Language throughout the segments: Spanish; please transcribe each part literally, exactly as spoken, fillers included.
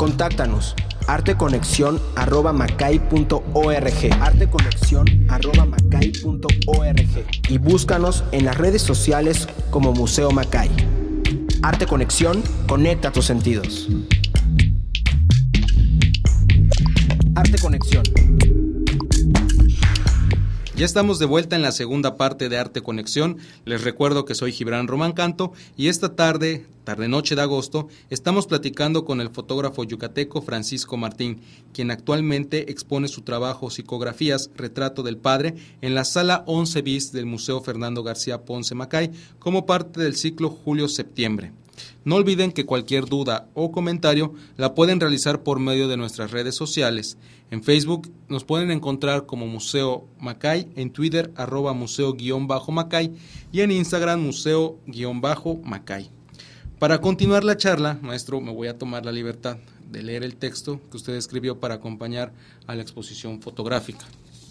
Contáctanos arteconexión arroba macay punto org arteconexión arroba macay punto org y búscanos en las redes sociales como Museo Macay. Arte Conexión, conecta tus sentidos. Arte Conexión. Ya estamos de vuelta en la segunda parte de Arte Conexión. Les recuerdo que soy Gibran Román Canto y esta tarde, tarde-noche de agosto, estamos platicando con el fotógrafo yucateco Francisco Martín, quien actualmente expone su trabajo Psicografías, Retrato del Padre, en la Sala once bis del Museo Fernando García Ponce Macay, como parte del ciclo Julio-Septiembre. No olviden que cualquier duda o comentario la pueden realizar por medio de nuestras redes sociales. En Facebook nos pueden encontrar como Museo Macay, en Twitter arroba museo-macay y en Instagram museo-macay. Para continuar la charla, maestro, me voy a tomar la libertad de leer el texto que usted escribió para acompañar a la exposición fotográfica.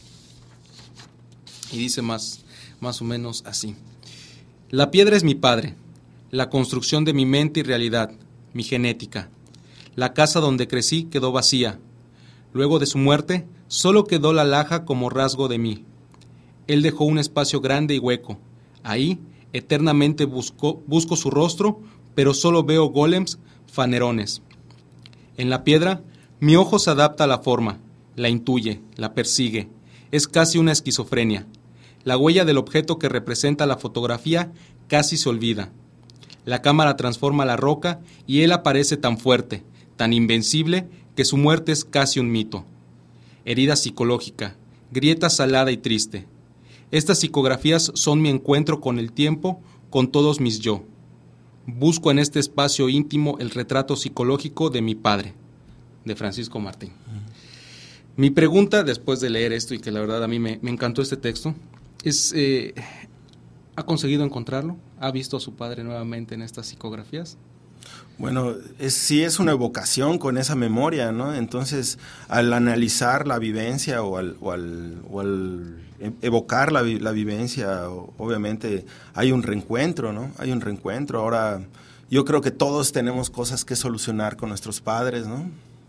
Y dice más, más o menos así. La piedra es mi padre, la construcción de mi mente y realidad, mi genética. La casa donde crecí quedó vacía. Luego de su muerte, solo quedó la laja como rasgo de mí. Él dejó un espacio grande y hueco. Ahí, eternamente busco, busco su rostro, pero solo veo golems, fanerones. En la piedra, mi ojo se adapta a la forma, la intuye, la persigue. Es casi una esquizofrenia. La huella del objeto que representa la fotografía casi se olvida. La cámara transforma la roca y él aparece tan fuerte, tan invencible, que su muerte es casi un mito. Herida psicológica, grieta salada y triste. Estas psicografías son mi encuentro con el tiempo, con todos mis yo. Busco en este espacio íntimo el retrato psicológico de mi padre, de Francisco Martín. Uh-huh. Mi pregunta, después de leer esto, y que la verdad a mí me, me encantó este texto, es... Eh, ¿ha conseguido encontrarlo? ¿Ha visto a su padre nuevamente en estas psicografías? Bueno, es, sí es una evocación con esa memoria, ¿no? Entonces, al analizar la vivencia o al, o al, o al evocar la, la vivencia, obviamente hay un reencuentro, ¿no? Hay un reencuentro. Ahora, yo creo que todos tenemos cosas que solucionar con nuestros padres, ¿no?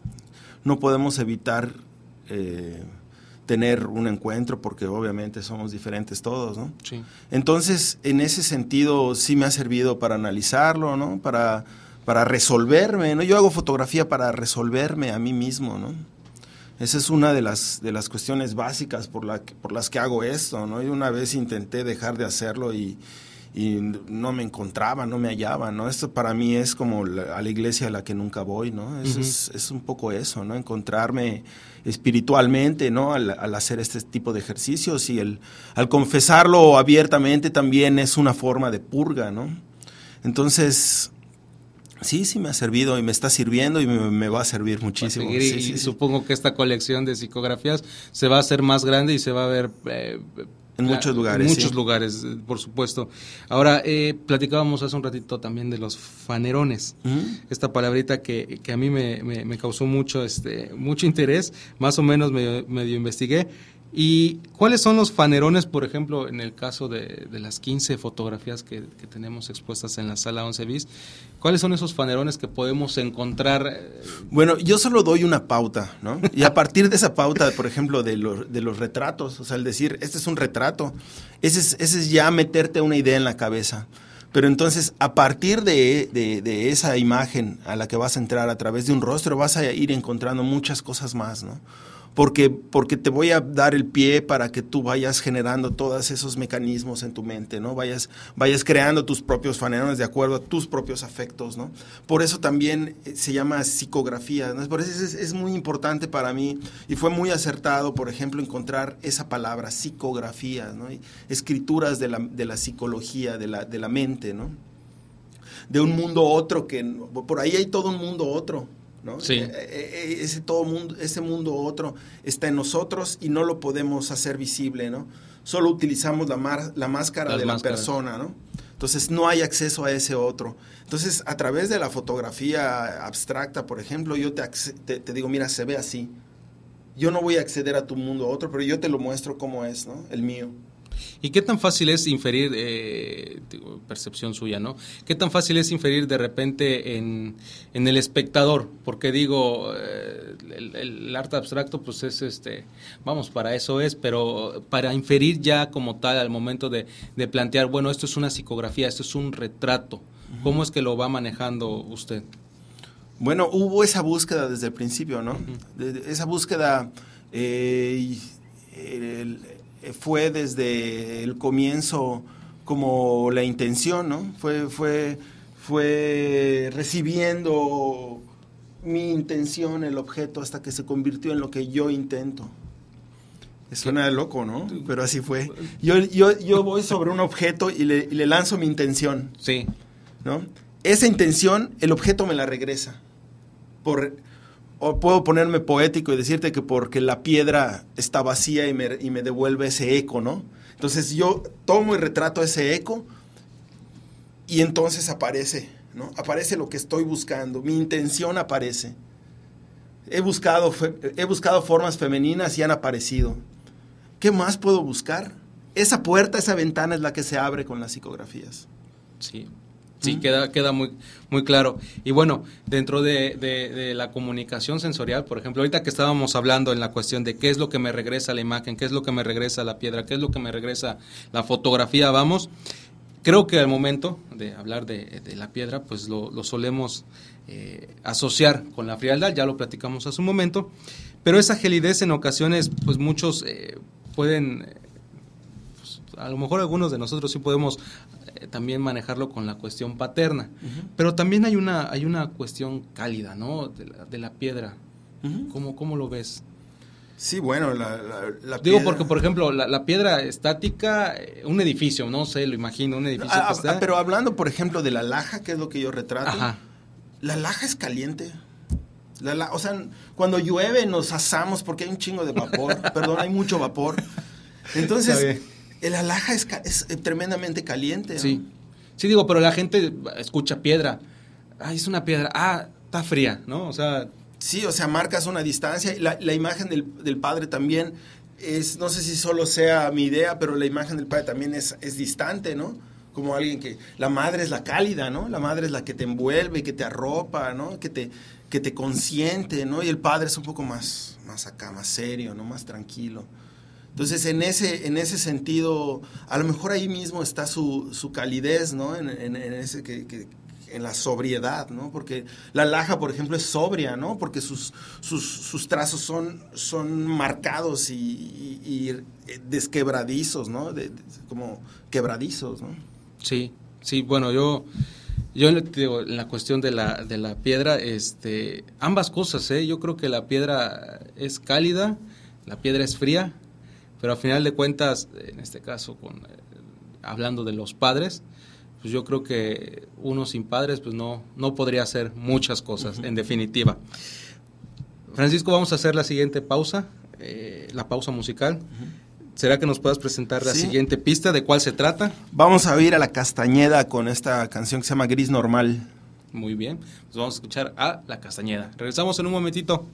No podemos evitar eh, tener un encuentro porque obviamente somos diferentes todos, ¿no? Sí. Entonces, en ese sentido, sí me ha servido para analizarlo, ¿no? Para... para resolverme, ¿no? Yo hago fotografía para resolverme a mí mismo, ¿no? Esa es una de las, de las cuestiones básicas por, la, por las que hago esto, ¿no? Y una vez intenté dejar de hacerlo y, y no me encontraba, no me hallaba, ¿no? Esto para mí es como la, a la iglesia a la que nunca voy, ¿no? Es, uh-huh. es, es un poco eso, ¿no? Encontrarme espiritualmente, ¿no? Al, al hacer este tipo de ejercicios y el, al confesarlo abiertamente también es una forma de purga, ¿no? Entonces... sí, sí me ha servido y me está sirviendo y me, me va a servir muchísimo. Sí, sí, y sí, supongo sí. que esta colección de psicografías se va a hacer más grande y se va a ver... Eh, en la, muchos lugares. En muchos sí. lugares, por supuesto. Ahora, eh, platicábamos hace un ratito también de los fanerones. Uh-huh. Esta palabrita que, que a mí me, me, me causó mucho, este, mucho interés, más o menos medio, medio investigué. ¿Y cuáles son los fanerones, por ejemplo, en el caso de, de las quince fotografías que, que tenemos expuestas en la sala once bis? ¿Cuáles son esos fanerones que podemos encontrar? Bueno, yo solo doy una pauta, ¿no? Y a partir de esa pauta, por ejemplo, de los, de los retratos, o sea, el decir, este es un retrato, ese es, ese es ya meterte una idea en la cabeza. Pero entonces, a partir de, de, de esa imagen a la que vas a entrar a través de un rostro, vas a ir encontrando muchas cosas más, ¿no? Porque, porque te voy a dar el pie para que tú vayas generando todos esos mecanismos en tu mente, ¿no? Vayas, vayas creando tus propios fanerones de acuerdo a tus propios afectos, ¿no? Por eso también se llama psicografía, ¿no? Por eso es, es muy importante para mí y fue muy acertado, por ejemplo, encontrar esa palabra, psicografía, ¿no? Y escrituras de la, de la psicología, de la, de la mente, ¿no? De un mundo otro que, por ahí hay todo un mundo otro, ¿no? Sí. Ese todo mundo, ese mundo otro está en nosotros y no lo podemos hacer visible, ¿no? Solo utilizamos la, mar, la máscara Las de máscaras. la persona, ¿no? Entonces no hay acceso a ese otro. Entonces, a través de la fotografía abstracta, por ejemplo, yo te, te, te digo, mira, se ve así. Yo no voy a acceder a tu mundo otro, pero yo te lo muestro cómo es, ¿no? El mío. ¿Y qué tan fácil es inferir, eh, digo, percepción suya, ¿no? ¿Qué tan fácil es inferir de repente en, en el espectador? Porque digo, eh, el, el arte abstracto, pues es, este, vamos, para eso es, pero para inferir ya como tal al momento de, de plantear, bueno, esto es una psicografía, esto es un retrato, ¿cómo es que lo va manejando usted? Bueno, hubo esa búsqueda desde el principio, ¿no? Uh-huh. De, de, esa búsqueda eh, el, fue desde el comienzo como la intención, ¿no? Fue, fue, fue recibiendo mi intención, el objeto, hasta que se convirtió en lo que yo intento. Suena loco, ¿no? Pero así fue. Yo, yo, yo voy sobre un objeto y le, y le lanzo mi intención. Sí. ¿No? Esa intención, el objeto me la regresa. Por... O puedo ponerme poético y decirte que porque la piedra está vacía y me, y me devuelve ese eco, ¿no? Entonces yo tomo y retrato ese eco y entonces aparece, ¿no? Aparece lo que estoy buscando, mi intención aparece. He buscado, he buscado formas femeninas y han aparecido. ¿Qué más puedo buscar? Esa puerta, esa ventana es la que se abre con las psicografías. Sí. Sí, queda, queda muy, muy claro. Y bueno, dentro de, de, de la comunicación sensorial, por ejemplo, ahorita que estábamos hablando en la cuestión de qué es lo que me regresa la imagen, qué es lo que me regresa la piedra, qué es lo que me regresa la fotografía, vamos, creo que al momento de hablar de, de la piedra, pues lo, lo solemos eh, asociar con la frialdad, ya lo platicamos hace un momento, pero esa gelidez en ocasiones, pues muchos eh, pueden, pues, a lo mejor algunos de nosotros sí podemos también manejarlo con la cuestión paterna, uh-huh. pero también hay una hay una cuestión cálida, ¿no? De la, de la piedra. Uh-huh. ¿Cómo, ¿Cómo lo ves? Sí, bueno, la, la, la Digo, piedra... porque, por ejemplo, la, la piedra estática, un edificio, no sé, lo imagino, un edificio ah, que está... Pero hablando, por ejemplo, de la laja, que es lo que yo retrato, Ajá. la laja es caliente. La, la, o sea, cuando llueve nos asamos porque hay un chingo de vapor, perdón, hay mucho vapor. Entonces... El alhaja es, es tremendamente caliente, ¿no? Sí, sí digo, pero la gente escucha piedra. Ay, es una piedra. Ah, está fría, ¿no? O sea... Sí, o sea, marcas una distancia. La, la imagen del, del padre también es, no sé si solo sea mi idea, pero la imagen del padre también es, es distante, ¿no? Como alguien que... La madre es la cálida, ¿no? La madre es la que te envuelve, que te arropa, ¿no? Que te, que te consiente, ¿no? Y el padre es un poco más, más acá, más serio, ¿no? Más tranquilo. Entonces, en ese, en ese sentido, a lo mejor ahí mismo está su, su calidez, ¿no? En, en, en, ese que, que, en la sobriedad, ¿no? Porque la laja, por ejemplo, es sobria, ¿no? Porque sus, sus, sus trazos son, son marcados y, y, y desquebradizos, ¿no? De, de, como quebradizos, ¿no? Sí, sí, bueno, yo... Yo digo, en la cuestión de la, de la piedra, este, ambas cosas, ¿eh? Yo creo que la piedra es cálida, la piedra es fría, pero al final de cuentas, en este caso, con, eh, hablando de los padres, pues yo creo que uno sin padres pues no, no podría hacer muchas cosas, uh-huh. en definitiva. Francisco, vamos a hacer la siguiente pausa, eh, la pausa musical. Uh-huh. ¿Será que nos puedas presentar la sí. siguiente pista? ¿De cuál se trata? Vamos a ir a La Castañeda con esta canción que se llama Gris Normal. Muy bien, pues vamos a escuchar a La Castañeda. Regresamos en un momentito.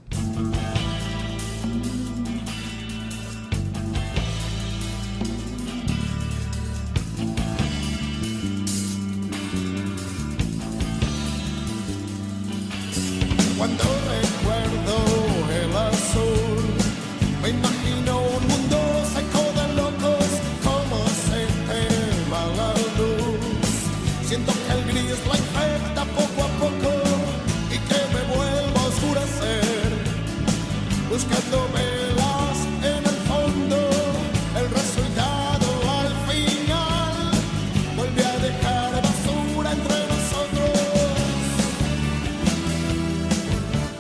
Cuando recuerdo el azul, me imagino un mundo seco de locos, como se te va la luz. Siento que el gris la infecta poco a poco y que me vuelvo a oscurecer, buscando velas en el fondo, el resultado al final vuelve a dejar basura entre nosotros.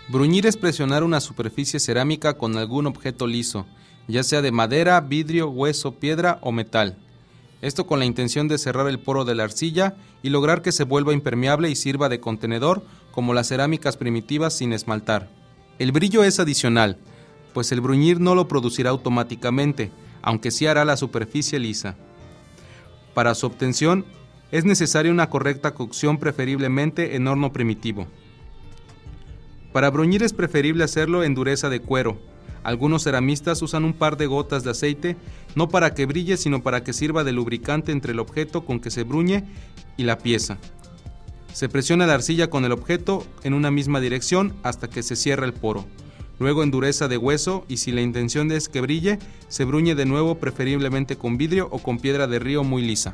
Bruñir es presionar una superficie cerámica con algún objeto liso, ya sea de madera, vidrio, hueso, piedra o metal. Esto con la intención de cerrar el poro de la arcilla y lograr que se vuelva impermeable y sirva de contenedor como las cerámicas primitivas sin esmaltar. El brillo es adicional, pues el bruñir no lo producirá automáticamente, aunque sí hará la superficie lisa. Para su obtención es necesaria una correcta cocción, preferiblemente en horno primitivo. Para bruñir es preferible hacerlo en dureza de cuero. Algunos ceramistas usan un par de gotas de aceite, no para que brille, sino para que sirva de lubricante entre el objeto con que se bruñe y la pieza. Se presiona la arcilla con el objeto en una misma dirección hasta que se cierra el poro. Luego en dureza de hueso, y si la intención es que brille, se bruñe de nuevo, preferiblemente con vidrio o con piedra de río muy lisa.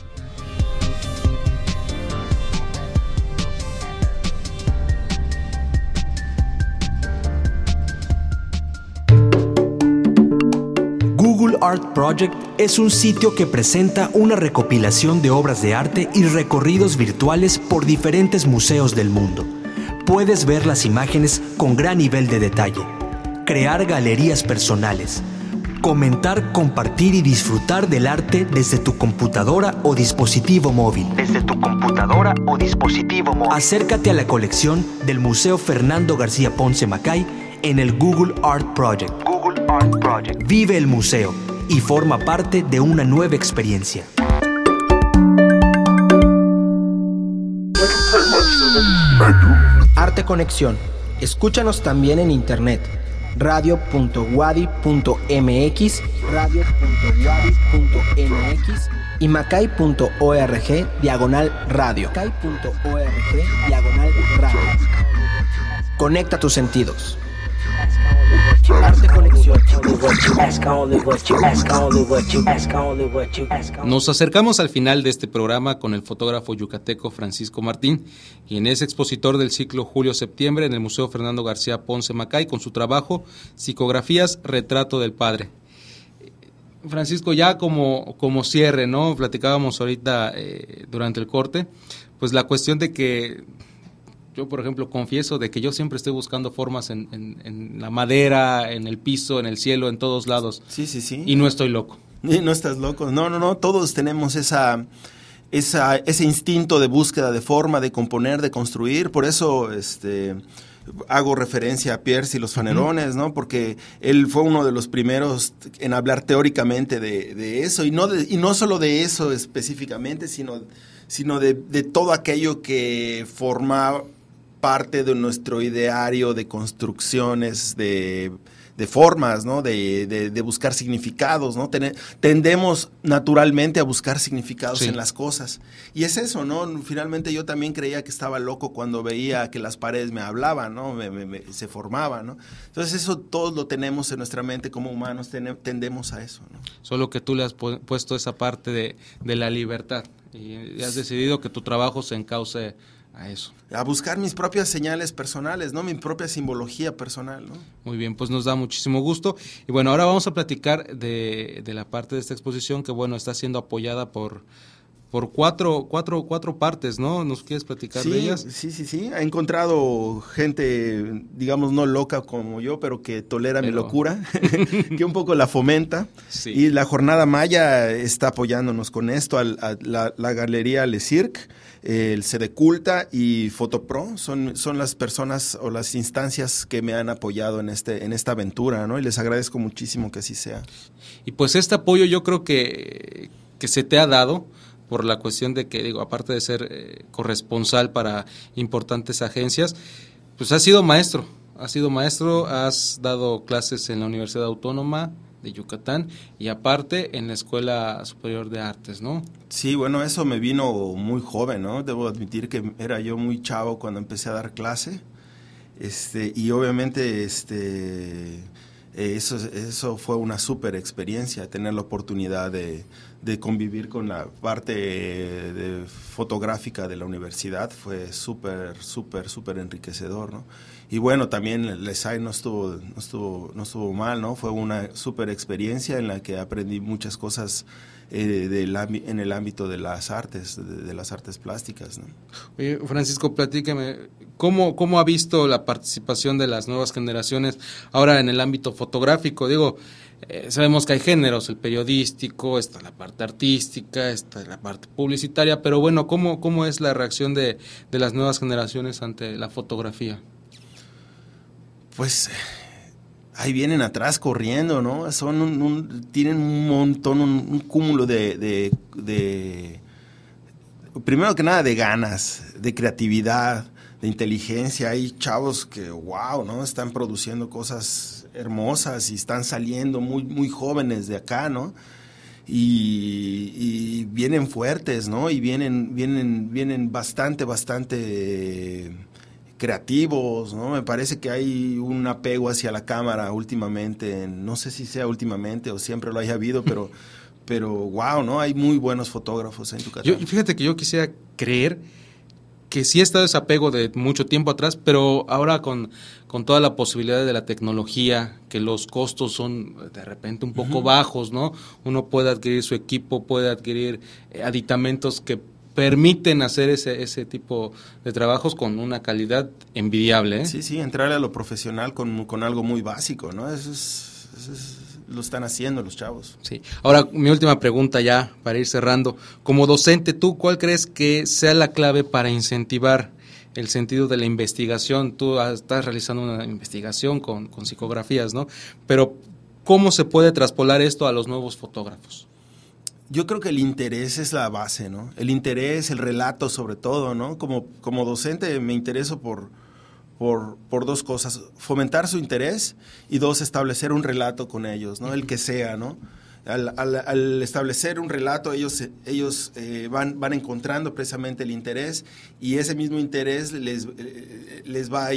Google Art Project es un sitio que presenta una recopilación de obras de arte y recorridos virtuales por diferentes museos del mundo. Puedes ver las imágenes con gran nivel de detalle, crear galerías personales, comentar, compartir y disfrutar del arte desde tu computadora o dispositivo móvil. Desde tu computadora o dispositivo móvil. Acércate a la colección del Museo Fernando García Ponce Macay en el Google Art Project. Google Art Project. Vive el museo y forma parte de una nueva experiencia. Arte Conexión. Escúchanos también en internet. radio punto wadi punto mx, radio punto wadi punto mx y macay punto org diagonal radio. macay punto org diagonal radio. Conecta tus sentidos. Arte Conexión. Nos acercamos al final de este programa con el fotógrafo yucateco Francisco Martín, quien es expositor del ciclo Julio-Septiembre en el Museo Fernando García Ponce Macay con su trabajo Psicografías, Retrato del Padre. Francisco, ya como, como cierre, ¿no? Platicábamos ahorita eh, durante el corte, pues la cuestión de que yo, por ejemplo, confieso de que yo siempre estoy buscando formas en, en, en la madera, en el piso, en el cielo, en todos lados. Sí, sí, sí. Y no estoy loco. Y no estás loco. No, no, no. Todos tenemos esa, esa, ese instinto de búsqueda de forma, de componer, de construir. Por eso, este, hago referencia a Pierce y los Fanerones, uh-huh. ¿no? Porque él fue uno de los primeros en hablar teóricamente de, de eso. Y no, de, y no solo de eso específicamente, sino, sino de, de todo aquello que formaba parte de nuestro ideario de construcciones, de, de formas, ¿no? De, de, de buscar significados, ¿no? Ten, tendemos naturalmente a buscar significados sí. en las cosas. Y es eso, ¿no? Finalmente yo también creía que estaba loco cuando veía que las paredes me hablaban, ¿no? Me, me, me, se formaban, ¿no? Entonces eso todos lo tenemos en nuestra mente como humanos, ten, tendemos a eso, ¿no? Solo que tú le has pu- puesto esa parte de, de la libertad y has decidido que tu trabajo se encauce a eso. A buscar mis propias señales personales, ¿no? Mi propia simbología personal, ¿no? Muy bien, pues nos da muchísimo gusto. Y bueno, ahora vamos a platicar de, de la parte de esta exposición que, bueno, está siendo apoyada por, por cuatro, cuatro, cuatro partes, ¿no? ¿Nos quieres platicar sí, de ellas? Sí, sí, sí. He encontrado gente, digamos, no loca como yo, pero que tolera pero... mi locura, que un poco la fomenta. Sí. Y la Jornada Maya está apoyándonos con esto, a, a la, la Galería Le Cirque, el Sedeculta y Fotopro son, son las personas o las instancias que me han apoyado en este en esta aventura, ¿no? Y les agradezco muchísimo que así sea. Y pues este apoyo yo creo que, que se te ha dado por la cuestión de que, digo, aparte de ser eh, corresponsal para importantes agencias, pues has sido maestro, has sido maestro, has dado clases en la Universidad Autónoma de Yucatán y aparte en la Escuela Superior de Artes, ¿no? Sí, bueno, eso me vino muy joven, ¿no? Debo admitir que era yo muy chavo cuando empecé a dar clase, este, y obviamente, este, eso, eso fue una súper experiencia, tener la oportunidad de, de convivir con la parte de fotográfica de la universidad, fue súper, súper, súper enriquecedor, ¿no? Y bueno, también Les Hay no estuvo, no estuvo, no estuvo mal, ¿no? Fue una súper experiencia en la que aprendí muchas cosas eh, del, en el ámbito de las artes, de, de las artes plásticas, ¿no? Oye, Francisco, platícame, ¿cómo, ¿cómo ha visto la participación de las nuevas generaciones ahora en el ámbito fotográfico? Digo, eh, sabemos que hay géneros, el periodístico, está la parte artística, está la parte publicitaria, pero bueno, ¿cómo, cómo es la reacción de, de las nuevas generaciones ante la fotografía? Pues ahí vienen atrás corriendo, ¿no? Son un, un, tienen un montón, un, un cúmulo de, de, de, primero que nada, de ganas, de creatividad, de inteligencia. Hay chavos que, wow, ¿no? Están produciendo cosas hermosas y están saliendo muy, muy jóvenes de acá, ¿no? Y, y vienen fuertes, ¿no? Y vienen, vienen, vienen bastante, bastante... Eh, creativos, ¿no? Me parece que hay un apego hacia la cámara últimamente, no sé si sea últimamente o siempre lo haya habido, pero, pero wow, ¿no? Hay muy buenos fotógrafos en Yucatán. Yo, fíjate que yo quisiera creer que sí ha estado ese apego de mucho tiempo atrás, pero ahora con, con toda la posibilidad de la tecnología, que los costos son de repente un poco uh-huh. bajos, ¿no? Uno puede adquirir su equipo, puede adquirir eh, aditamentos que permiten hacer ese ese tipo de trabajos con una calidad envidiable, ¿eh? Sí, sí, entrarle a lo profesional con, con algo muy básico, ¿no? Eso es, eso es, lo están haciendo los chavos. Sí. Ahora, mi última pregunta ya, para ir cerrando. Como docente, ¿tú cuál crees que sea la clave para incentivar el sentido de la investigación? Tú estás realizando una investigación con, con psicografías, ¿no? Pero, ¿cómo se puede traspolar esto a los nuevos fotógrafos? Yo creo que el interés es la base, ¿no? El interés, el relato sobre todo, ¿no? Como, como docente me intereso por, por, por dos cosas. Fomentar su interés y dos, establecer un relato con ellos, ¿no? El que sea, ¿no? Al, al, al establecer un relato, ellos, ellos eh, van, van encontrando precisamente el interés y ese mismo interés les, eh, les va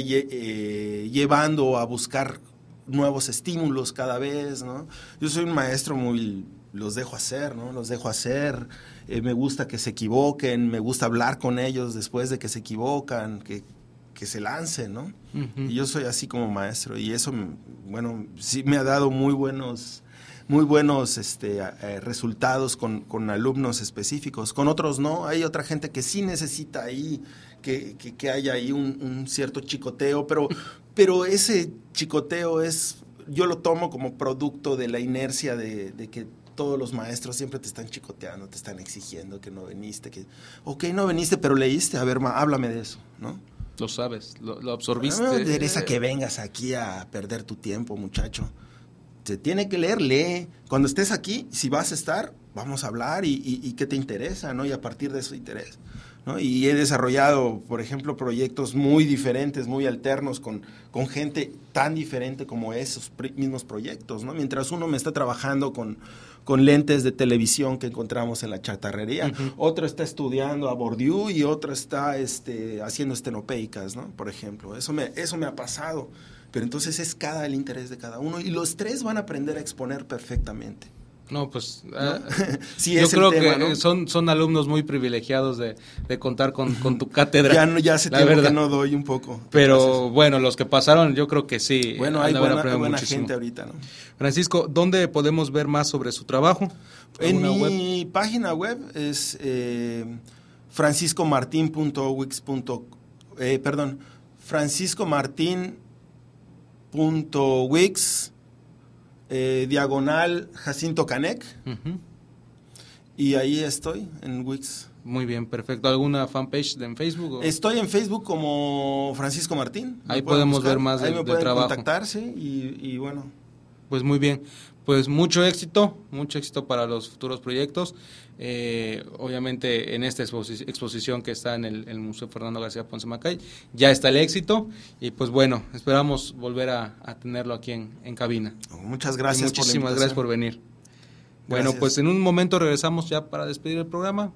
eh, llevando a buscar nuevos estímulos cada vez, ¿no? Yo soy un maestro muy... los dejo hacer, ¿no? Los dejo hacer, eh, me gusta que se equivoquen, me gusta hablar con ellos después de que se equivocan, que, que se lancen, ¿no? Uh-huh. Y yo soy así como maestro y eso, bueno, sí me ha dado muy buenos, muy buenos este, eh, resultados con, con alumnos específicos, con otros no, hay otra gente que sí necesita ahí, que, que, que haya ahí un, un cierto chicoteo, pero, pero ese chicoteo es, yo lo tomo como producto de la inercia de, de que todos los maestros siempre te están chicoteando, te están exigiendo que no viniste, que, ok, no viniste, pero leíste, a ver, ma, háblame de eso, ¿no? Lo sabes, lo, lo absorbiste. No me interesa que vengas aquí a perder tu tiempo, muchacho. Se tiene que leer, lee. Cuando estés aquí, si vas a estar, vamos a hablar y, y, y qué te interesa, ¿no? Y a partir de eso interés, ¿no? Y he desarrollado, por ejemplo, proyectos muy diferentes, muy alternos, con, con gente tan diferente como esos mismos proyectos, ¿no? Mientras uno me está trabajando con, con lentes de televisión que encontramos en la chatarrería, uh-huh. otro está estudiando a Bourdieu y otro está este, haciendo estenopeicas, ¿no? Por ejemplo, eso me, eso me ha pasado. Pero entonces es cada el interés de cada uno y los tres van a aprender a exponer perfectamente. No, pues ¿no? Uh, sí, yo es creo el tema, que ¿no? son, son alumnos muy privilegiados de, de contar con, con tu cátedra. Ya, no, ya hace tiempo verdad. que no doy un poco. Pero Gracias. Bueno, los que pasaron yo creo que sí. Bueno, hay buena, hay buena gente ahorita, ¿no? Francisco, ¿dónde podemos ver más sobre su trabajo? En mi web? página web es eh, francisco martin punto wix punto com, eh, perdón, francisco martin punto wix eh, diagonal Jacinto Canec uh-huh. y ahí estoy en Wix. Muy bien, perfecto. ¿Alguna fanpage en Facebook? O? Estoy en Facebook como Francisco Martín. Ahí podemos buscar, ver más de, ahí me de pueden trabajo. contactarse y, y bueno. Pues muy bien, pues mucho éxito, mucho éxito para los futuros proyectos. Eh, obviamente en esta exposi- exposición que está en el, el Museo Fernando García Ponce Macay, ya está el éxito y pues bueno, esperamos volver a, a tenerlo aquí en, en cabina. Muchas gracias. Y muchísimas por la gracias por venir. Gracias. Bueno, pues en un momento regresamos ya para despedir el programa.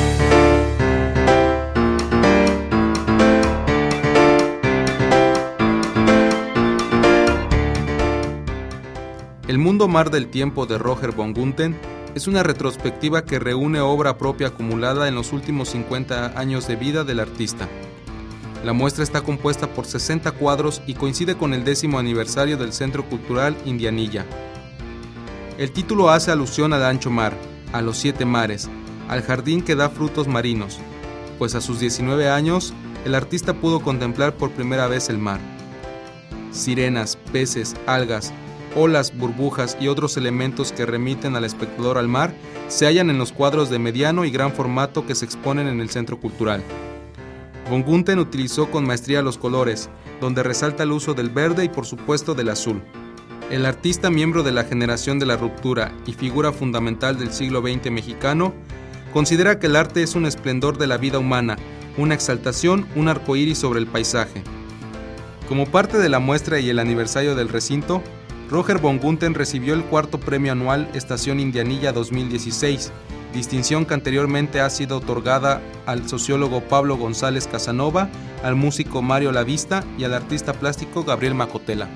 El mundo mar del tiempo de Roger von Gunthen es una retrospectiva que reúne obra propia acumulada en los últimos cincuenta años de vida del artista. La muestra está compuesta por sesenta cuadros y coincide con el décimo aniversario del Centro Cultural Indianilla. El título hace alusión al ancho mar, a los siete mares, al jardín que da frutos marinos, pues a sus diecinueve años, el artista pudo contemplar por primera vez el mar. Sirenas, peces, algas, olas, burbujas y otros elementos que remiten al espectador al mar se hallan en los cuadros de mediano y gran formato que se exponen en el Centro Cultural. Von Gunther utilizó con maestría los colores, donde resalta el uso del verde y por supuesto del azul. El artista, miembro de la generación de la ruptura y figura fundamental del siglo veinte mexicano, considera que el arte es un esplendor de la vida humana, una exaltación, un arcoíris sobre el paisaje. Como parte de la muestra y el aniversario del recinto, Roger von Gunther recibió el cuarto premio anual Estación Indianilla dos mil dieciséis, distinción que anteriormente ha sido otorgada al sociólogo Pablo González Casanova, al músico Mario Lavista y al artista plástico Gabriel Macotela.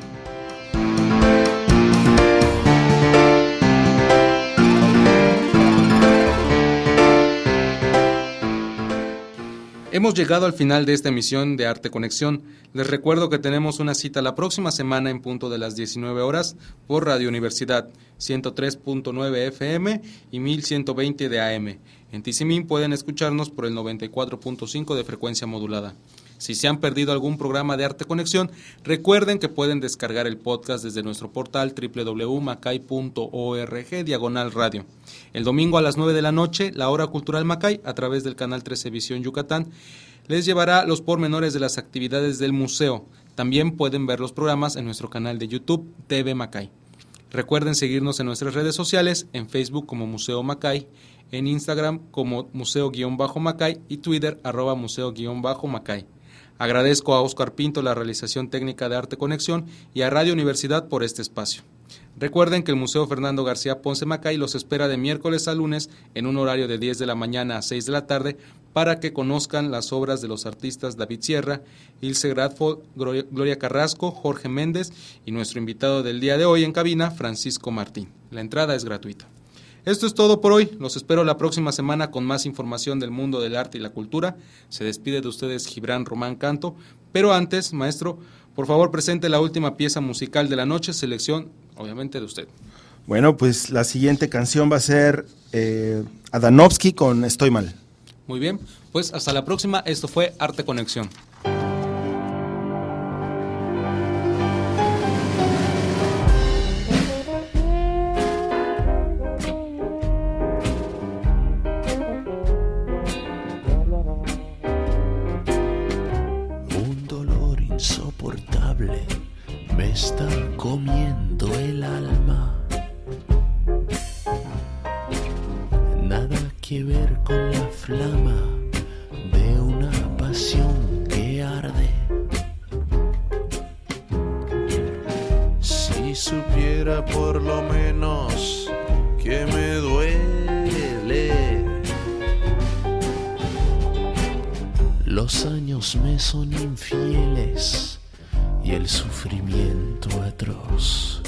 Hemos llegado al final de esta emisión de Arte Conexión. Les recuerdo que tenemos una cita la próxima semana en punto de las diecinueve horas por Radio Universidad ciento tres punto nueve F M y mil ciento veinte de A M. En Tizimín pueden escucharnos por el noventa y cuatro punto cinco de frecuencia modulada. Si se han perdido algún programa de Arte Conexión, recuerden que pueden descargar el podcast desde nuestro portal doble u doble u doble u punto macay punto org diagonal radio. El domingo a las nueve de la noche, la Hora Cultural Macay, a través del canal trece Visión Yucatán, les llevará los pormenores de las actividades del museo. También pueden ver los programas en nuestro canal de YouTube, T V Macay. Recuerden seguirnos en nuestras redes sociales, en Facebook como Museo Macay, en Instagram como Museo-Macay y Twitter arroba Museo-Macay. Agradezco a Óscar Pinto la realización técnica de Arte Conexión y a Radio Universidad por este espacio. Recuerden que el Museo Fernando García Ponce Macay los espera de miércoles a lunes en un horario de diez de la mañana a seis de la tarde para que conozcan las obras de los artistas David Sierra, Ilse Gradford, Gloria Carrasco, Jorge Méndez y nuestro invitado del día de hoy en cabina, Francisco Martín. La entrada es gratuita. Esto es todo por hoy. Los espero la próxima semana con más información del mundo del arte y la cultura. Se despide de ustedes Gibran Román Canto. Pero antes, maestro, por favor presente la última pieza musical de la noche, selección obviamente de usted. Bueno, pues la siguiente canción va a ser eh, Adanovsky con Estoy Mal. Muy bien, pues hasta la próxima. Esto fue Arte Conexión. Me está comiendo el alma. Nada que ver con la flama de una pasión que arde. Si supiera por lo menos que me duele, los años me son infieles y el sufrimiento atroz.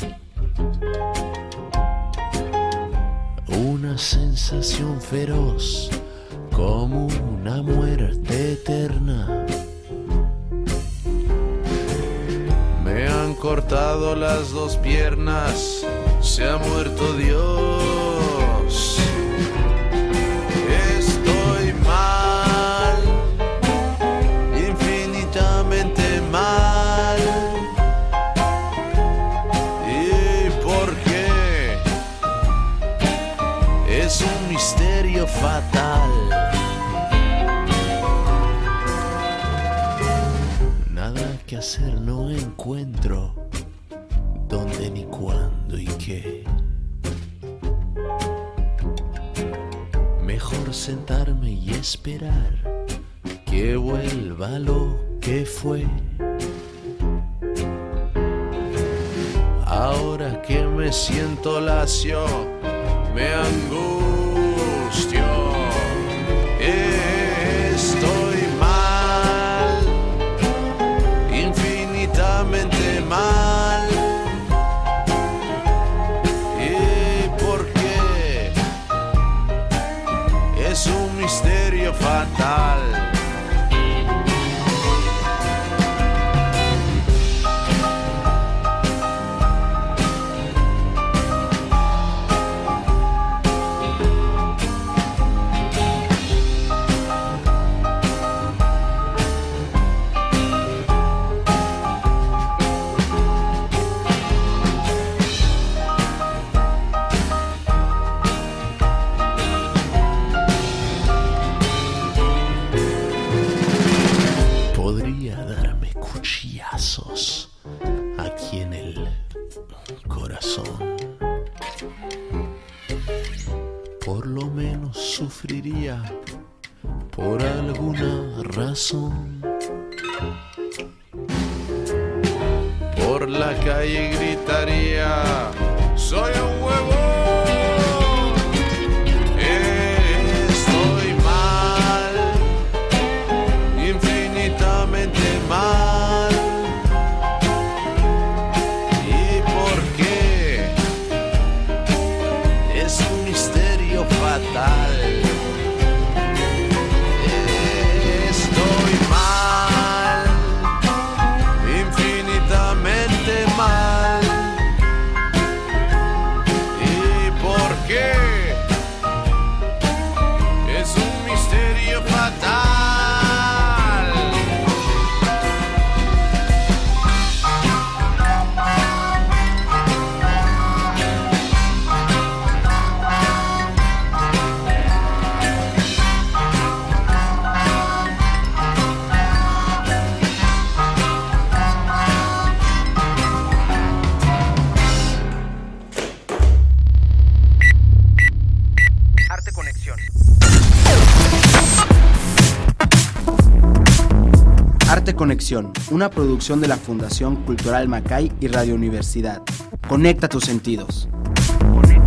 Una sensación feroz como una muerte eterna. Me han cortado las dos piernas, se ha muerto Dios. Estoy mal, infinitamente mal. Es un misterio fatal. Nada que hacer, no encuentro dónde ni cuándo y qué. Mejor sentarme y esperar que vuelva lo que fue. Ahora que me siento lacio, me angustio, estoy mal, infinitamente mal. ¿Y por qué? Es un misterio fatal. ninguna razón. Por la calle gritaría, soy un huevón, estoy mal, infinitamente mal. ¿Y por qué? Es un misterio fatal. Estoy mal, infinitamente mal. ¿Y por qué? Es un misterio fatal. Arte Conexión. Arte Conexión, una producción de la Fundación Cultural Macay y Radio Universidad. Conecta tus sentidos. Conecta.